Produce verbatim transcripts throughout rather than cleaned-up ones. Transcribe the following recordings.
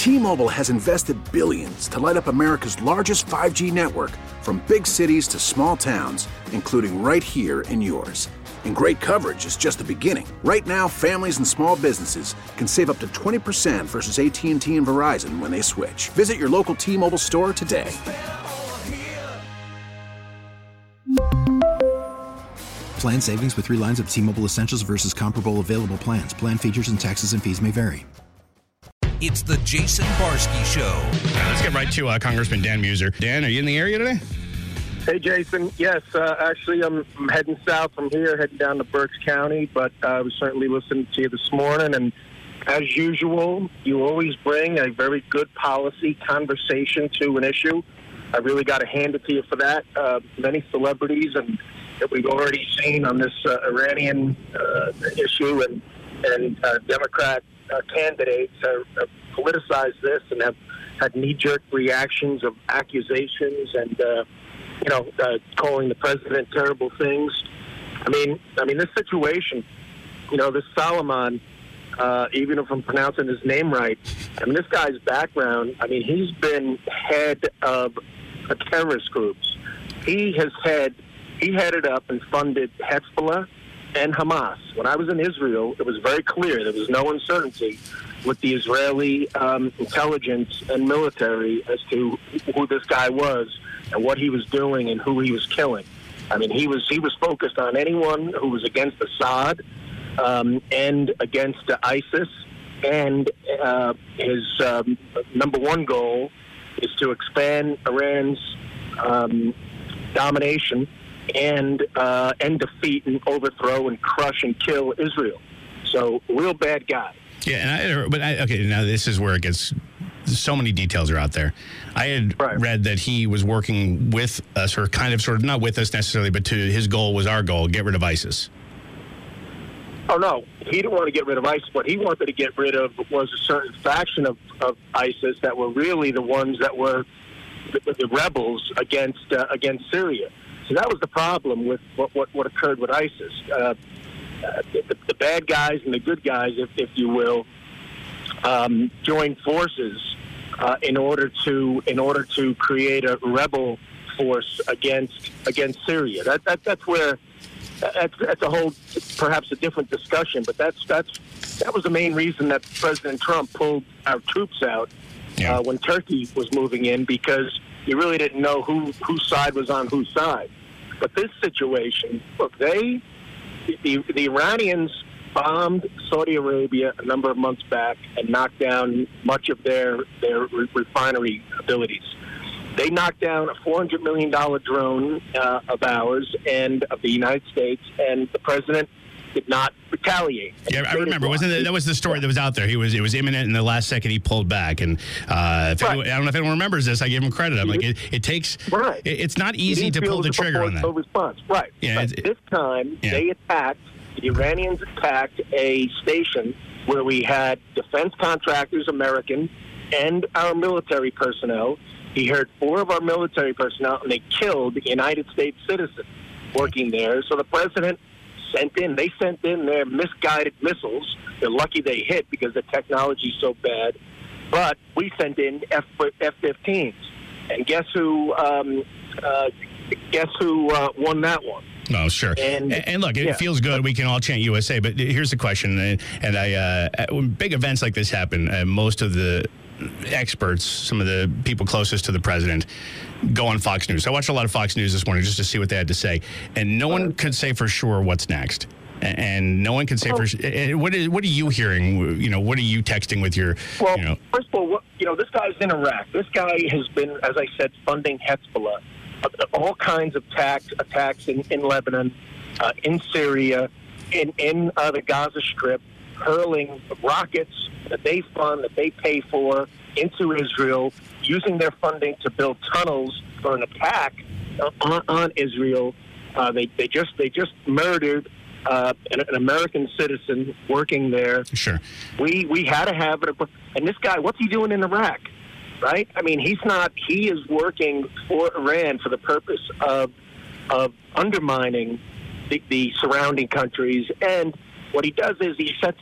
T-Mobile has invested billions to light up America's largest five G network, from big cities to small towns, including right here in yours. And great coverage is just the beginning. Right now, families and small businesses can save up to twenty percent versus A T and T and Verizon when they switch. Visit your local T-Mobile store today. Plan savings with three lines of T-Mobile Essentials versus comparable available plans. Plan features and taxes and fees may vary. It's the Jason Barsky Show. Right, let's get right to uh, Congressman Dan Mueser. Dan, are you in the area today? Hey, Jason. Yes, uh, actually, I'm, I'm heading south from here, heading down to Berks County, but uh, I was certainly listening to you this morning, and as usual, you always bring a very good policy conversation to an issue. I really got to hand it to you for that. Uh, many celebrities and that we've already seen on this uh, Iranian uh, issue and, and uh, Democrat uh, candidates have, have politicized this and have had knee-jerk reactions of accusations and, uh, you know, uh, calling the president terrible things. I mean, I mean, this situation, you know, this Solomon, uh, even if I'm pronouncing his name right, I mean, this guy's background, I mean, he's been head of uh, terrorist groups. He has had He headed up and funded Hezbollah and Hamas. When I was in Israel, it was very clear. There was no uncertainty with the Israeli um, intelligence and military as to who this guy was and what he was doing and who he was killing. I mean, he was he was focused on anyone who was against Assad um, and against uh, ISIS. And uh, his um, number one goal is to expand Iran's um, domination and uh, and defeat and overthrow and crush and kill Israel. So, real bad guy. Yeah, and I, but I, okay, now this is where it gets. So many details are out there. I had right. read that he was working with us, or kind of, sort of, not with us necessarily, but to his goal was our goal: get rid of ISIS. Oh no, he didn't want to get rid of ISIS. What he wanted to get rid of was a certain faction of, of ISIS that were really the ones that were the, the rebels against uh, against Syria. So that was the problem with what what, what occurred with ISIS. Uh, uh, the, the bad guys and the good guys, if, if you will, um, joined forces uh, in order to in order to create a rebel force against against Syria. That, that that's where that's that's a whole perhaps a different discussion. But that's that's that was the main reason that President Trump pulled our troops out yeah. uh, when Turkey was moving in, because you really didn't know who whose side was on whose side. But this situation, look, they, the, the Iranians bombed Saudi Arabia a number of months back and knocked down much of their, their re- refinery abilities. They knocked down a four hundred million dollars drone uh, of ours and of the United States, and the president did not retaliate. Yeah, I remember. Wasn't it, that was the story that was out there? He was it was imminent, and the last second he pulled back. And uh, if right. anyone, I don't know if anyone remembers this. I give him credit. I'm like, it, it takes. Right. It, it's not easy to pull the trigger on that. Response. Right. Yeah. But this time yeah. they attacked. The Iranians attacked a station where we had defense contractors, American, and our military personnel. He heard four of our military personnel, and they killed a United States citizen working there. So the president sent in, they sent in their misguided missiles. They're lucky they hit because the technology's so bad. But we sent in F fifteens. And guess who um, uh, guess who uh, won that one? Oh, sure. And, and look, it yeah. feels good. We can all chant U S A. But here's the question. And, and I, uh, when big events like this happen, uh, most of the experts, some of the people closest to the president, go on Fox News. I watched a lot of Fox News this morning just to see what they had to say, and no one could say for sure what's next. And no one can say for sure. What is, what are you hearing? You know, what are you texting with your? Well, you know? first of all, what, you know, this guy's in Iraq. This guy has been, as I said, funding Hezbollah, all kinds of attacks, attacks in, in Lebanon, uh, in Syria, in in uh, the Gaza Strip, hurling rockets that they fund, that they pay for, into Israel, using their funding to build tunnels for an attack on, on Israel. Uh, they they just they just murdered uh, an, an American citizen working there. Sure. We we had to have it, and this guy, what's he doing in Iraq? Right? I mean, he's not. He is working for Iran for the purpose of of undermining the, the surrounding countries. And what he does is he sets up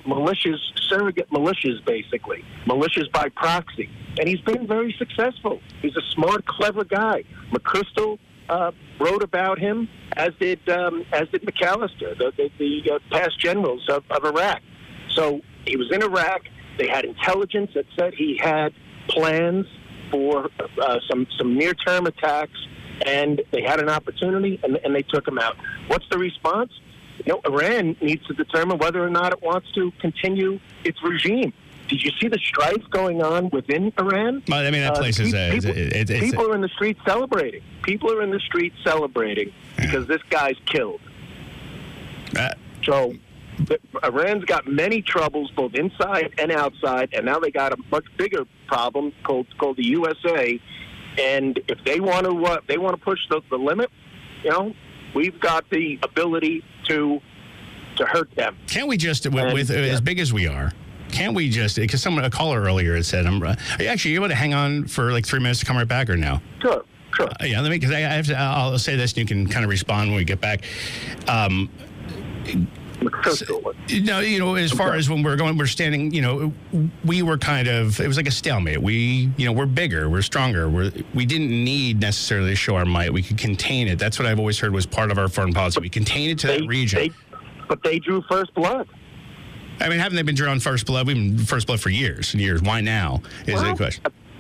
militias, surrogate militias, basically, militias by proxy. And he's been very successful. He's a smart, clever guy. McChrystal uh, wrote about him, as did um, as did McAllister, the, the, the uh, past generals of, of Iraq. So he was in Iraq. They had intelligence that said he had plans for uh, some some near-term attacks, and they had an opportunity, and, and they took him out. What's the response? You know, Iran needs to determine whether or not it wants to continue its regime. Did you see the strife going on within Iran? Well, I mean, that place uh, is... Uh, people, it, it, it's, people are in the streets celebrating. People are in the streets celebrating because this guy's killed. Uh, so Iran's got many troubles both inside and outside, and now they got a much bigger problem called called the U S A. And if they want to, uh, they want to push the, the limit, you know, we've got the ability to to hurt them. Can't we just, with, and, with yeah. as big as we are, can't we just, because someone, a caller earlier had said, I'm, uh, are you actually able to hang on for like three minutes to come right back or no? Sure, sure. Uh, yeah, let me, because I, I have to, I'll say this and you can kind of respond when we get back. Um, No, you know, as far as when we're going, we're standing, you know, we were kind of, it was like a stalemate. We, you know, we're bigger, we're stronger. We're, we didn't need necessarily to show our might. We could contain it. That's what I've always heard was part of our foreign policy. We contain it to they, that region. They, but they drew first blood. I mean, haven't they been drawn first blood? We've been first blood for years and years. Why now is well, the question.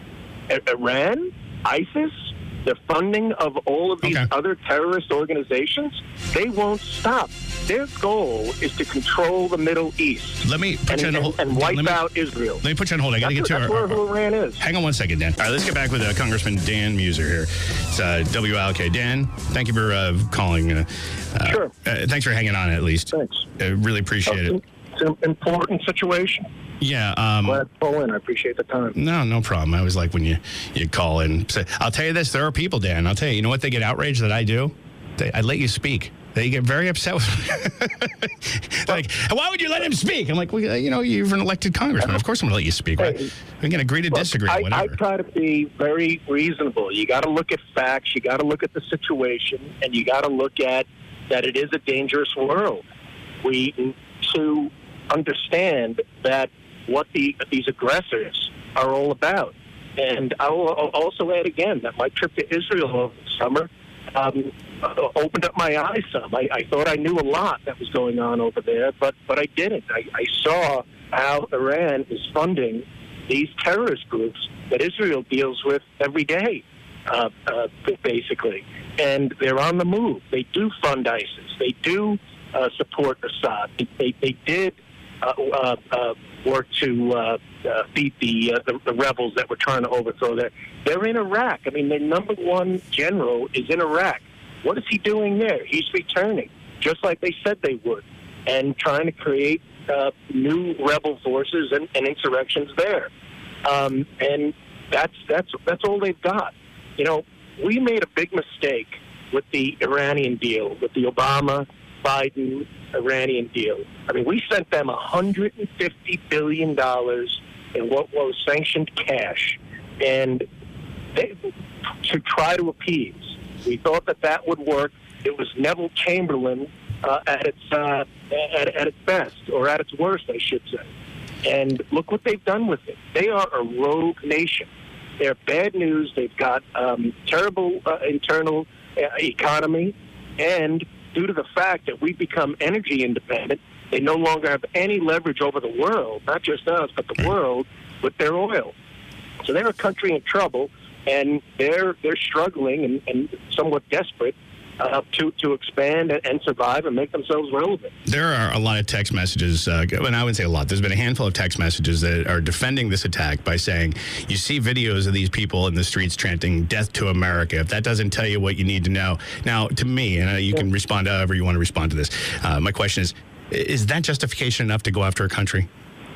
Iran, ISIS, the funding of all of these okay. other terrorist organizations, they won't stop. Their goal is to control the Middle East. Let me put and, you on and, hold. and wipe me, out Israel. Let me put you on hold. I got to get to that's our, where who Iran is. Hang on one second, Dan. All right, let's get back with uh, Congressman Dan Muser here. It's uh, W L K. Dan, thank you for uh, calling. Uh, uh, sure. Uh, thanks for hanging on, at least. Thanks. I really appreciate it. It's an important situation. Yeah. Um, Glad to call in. I appreciate the time. No, no problem. I always like when you, you call in. Say, I'll tell you this. There are people, Dan. I'll tell you. You know what they get outraged that I do? They, I let you speak. They get very upset with me. Like, why would you let him speak? I'm like, well, you know, you're an elected congressman. Of course I'm going to let you speak. Hey, we can agree to look, disagree, I, whatever. I try to be very reasonable. You got to look at facts. You got to look at the situation, and you got to look at that it is a dangerous world. We need to understand that what the these aggressors are all about. And I will also add again that my trip to Israel over the summer um, opened up my eyes some. I, I thought I knew a lot that was going on over there, but, but I didn't. I, I saw how Iran is funding these terrorist groups that Israel deals with every day, uh, uh, basically. And they're on the move. They do fund ISIS. They do uh, support Assad. They, they, they did uh, uh, uh, work to uh, uh, beat the, uh, the the rebels that were trying to overthrow there. They're in Iraq. I mean, the number one general is in Iraq. What is he doing there? He's returning, just like they said they would, and trying to create uh, new rebel forces and, and insurrections there. Um, and that's that's that's all they've got. You know, we made a big mistake with the Iranian deal, with the Obama Biden Iranian deal. I mean, we sent them one hundred fifty billion dollars in what was sanctioned cash, and they, to try to appease. We thought that that would work. It was Neville Chamberlain uh, at its uh, at, at its best, or at its worst, I should say. And look what they've done with it. They are a rogue nation. They're bad news. They've got um, terrible uh, internal uh, economy, and due to the fact that we've become energy independent, they no longer have any leverage over the world, not just us, but the world, with their oil. So they're a country in trouble, and they're they're struggling and, and somewhat desperate uh, to to expand and, and survive and make themselves relevant. There are a lot of text messages, uh, and I wouldn't say a lot. There's been a handful of text messages that are defending this attack by saying, you see videos of these people in the streets chanting "Death to America." If that doesn't tell you what you need to know. Now, to me, and uh, you yeah. can respond however you want to respond to this. Uh, my question is, is that justification enough to go after a country?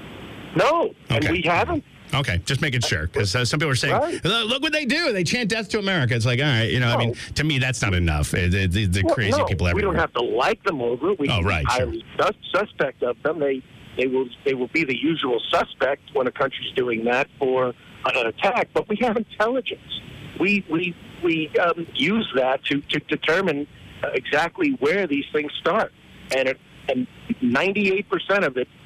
No, okay. and we haven't. Okay, just making sure, because uh, some people are saying, right. look what they do. They chant "Death to America." It's like, all right, you know, no. I mean, to me, that's not enough. The, the, the well, crazy no, people everywhere. We don't have to like them over it. We oh, right, highly sure. suspect of them. They they will they will be the usual suspect when a country's doing that for an attack. But we have intelligence. We we we um, use that to to determine uh, exactly where these things start, and it, and ninety-eight percent of it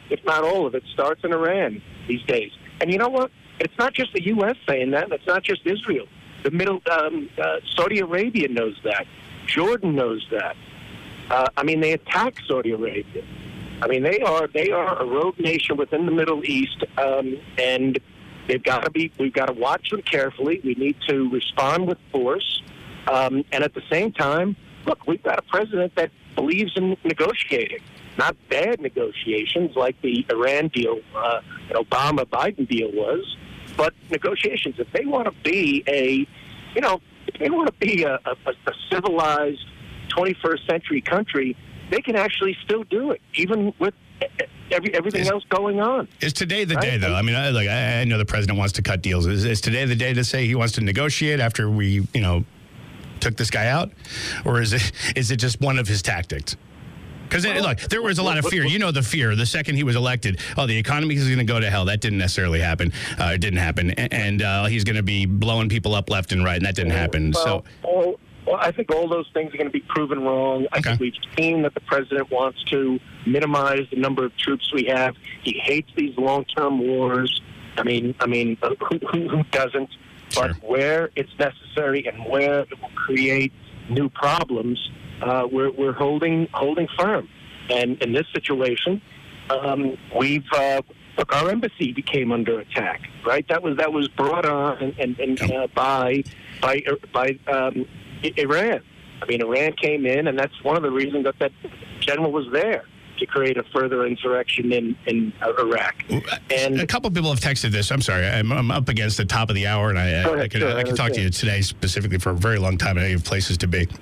if not all of it, starts in Iran these days. And you know what? It's not just the U S saying that. It's not just Israel. The middle, um, uh, Saudi Arabia knows that. Jordan knows that. Uh, I mean, they attack Saudi Arabia. I mean, they are they are a rogue nation within the Middle East, um, and they've got to be. We've got to watch them carefully. We need to respond with force, um, and at the same time, look, we've got a president that believes in negotiating, not bad negotiations like the Iran deal, uh, Obama-Biden deal was, but negotiations. If they want to be a, you know, if they want to be a, a, a civilized twenty-first century country, they can actually still do it, even with every, everything is, else going on. Is today the right? day, though? I mean, I, like I, I know the president wants to cut deals. Is, is today the day to say he wants to negotiate after we, you know, took this guy out, or is it is it just one of his tactics? Because well, look, there was a lot of fear. You know the fear. The second he was elected, oh, the economy is going to go to hell. That didn't necessarily happen. Uh, it didn't happen, and uh, he's going to be blowing people up left and right, and that didn't happen. Well, so. Well, Well, I think all those things are going to be proven wrong. I okay. think we've seen that the president wants to minimize the number of troops we have. He hates these long-term wars. I mean, I mean, who, who, who doesn't? But Sure. where it's necessary and where it will create new problems, uh, we're we're holding holding firm. And in this situation, um, we've uh, look, our embassy became under attack. Right? That was that was brought on and, and, and uh, by by by. Um, Iran. I mean, Iran came in, and that's one of the reasons that that general was there, to create a further insurrection in, in Iraq. And a couple of people have texted this. I'm sorry. I'm, I'm up against the top of the hour, and I, I, I could, sure, I could talk to you today specifically for a very long time. I know you have places to be.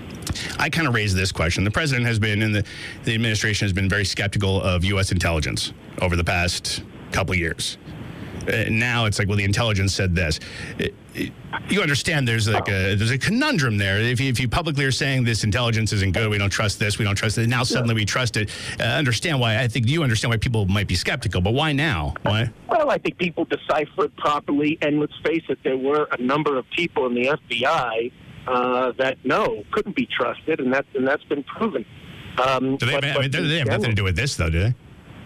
I kind of raised this question. The president has been, and the, the administration has been very skeptical of U S intelligence over the past couple of years. Uh, now it's like, well, the intelligence said this. It, it, you understand there's like a there's a conundrum there. If you, if you publicly are saying this intelligence isn't good, we don't trust this, we don't trust it. Now suddenly we trust it. Uh, understand why? I think you understand why people might be skeptical, but why now? Why? Well, I think people decipher it properly, and let's face it, there were a number of people in the F B I uh, that no couldn't be trusted, and that's and that's been proven. Um, do they, but, I mean, but they have nothing to do with this, though, do they?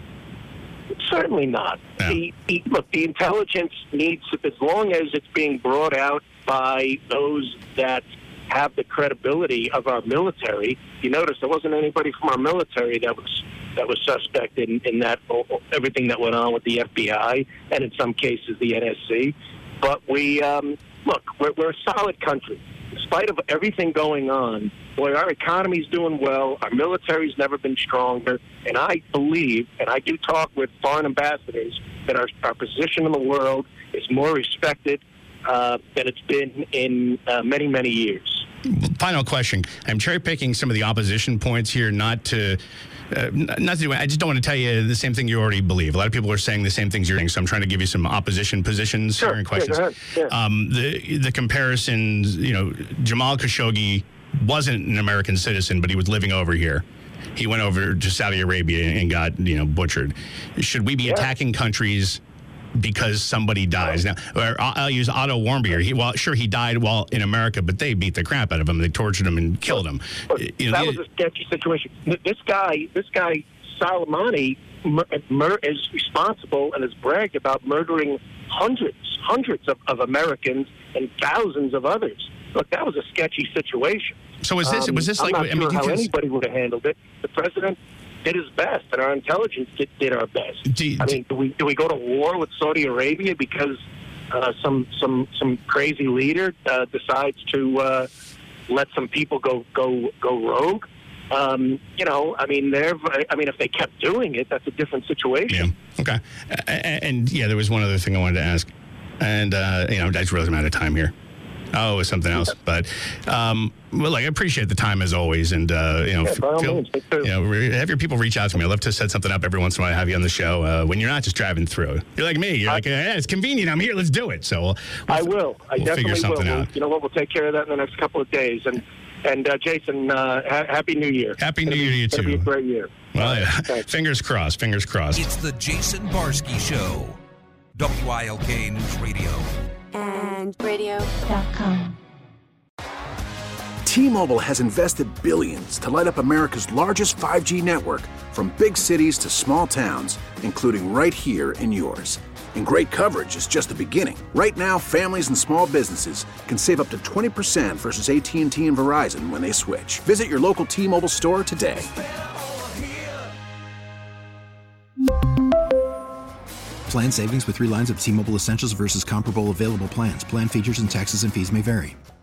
Certainly not. No. The, the, look, the intelligence needs, as long as it's being brought out by those that have the credibility of our military. You notice there wasn't anybody from our military that was that was suspect in, in that everything that went on with the F B I and in some cases the N S C. But we um, look, we're, we're a solid country. In spite of everything going on, boy, our economy's doing well. Our military's never been stronger. And I believe, and I do talk with foreign ambassadors, that our, our position in the world is more respected uh, than it's been in uh, many, many years. Final question. I'm cherry picking some of the opposition points here, not to. Uh, not to do. I just don't want to tell you the same thing you already believe. A lot of people are saying the same things you're saying, so I'm trying to give you some opposition positions sure, and questions. Sure, sure. Um, the the comparisons, you know, Jamal Khashoggi wasn't an American citizen, but he was living over here. He went over to Saudi Arabia and got, you know, butchered. Should we be yeah. attacking countries because somebody dies? Now, or I'll use Otto Warmbier. He, well, sure, he died while in America, but they beat the crap out of him. They tortured him and killed him. You know, that was a sketchy situation. This guy, this guy, Soleimani, mur- mur- is responsible and has bragged about murdering hundreds, hundreds of, of Americans and thousands of others. Look, that was a sketchy situation. So was this? Um, was this like? I'm not I mean, sure how just, anybody would have handled it. The president did his best, and our intelligence did, did our best. Do, I mean, do we do we go to war with Saudi Arabia because uh, some some some crazy leader uh, decides to uh, let some people go go go rogue? Um, you know, I mean, they're. I mean, if they kept doing it, that's a different situation. Yeah. Okay. And, and yeah, there was one other thing I wanted to ask, and uh, you know, I just realized I'm out of time here. Oh, it was something else. But, um, well, like, I appreciate the time as always. And, uh, you know, yeah, f- feel, means, you know, re- have your people reach out to me. I'd love to set something up every once in a while, have you on the show uh, when you're not just driving through. You're like me. You're I, like, yeah, it's convenient. I'm here. Let's do it. So we'll, we'll I will. I we'll definitely figure something will. out. We'll, you know what? We'll take care of that in the next couple of days. And, and uh, Jason, uh, ha- Happy New Year. Happy New Year to you, too. It's going to be a great year. Well, yeah. Fingers crossed. Fingers crossed. It's the Jason Barsky Show. W I L K News Radio. And radio dot com. T-Mobile has invested billions to light up America's largest five G network, from big cities to small towns, including right here in yours. And great coverage is just the beginning. Right now, families and small businesses can save up to twenty percent versus A T and T and Verizon when they switch. Visit your local T-Mobile store today. Plan savings with three lines of T-Mobile Essentials versus comparable available plans. Plan features and taxes and fees may vary.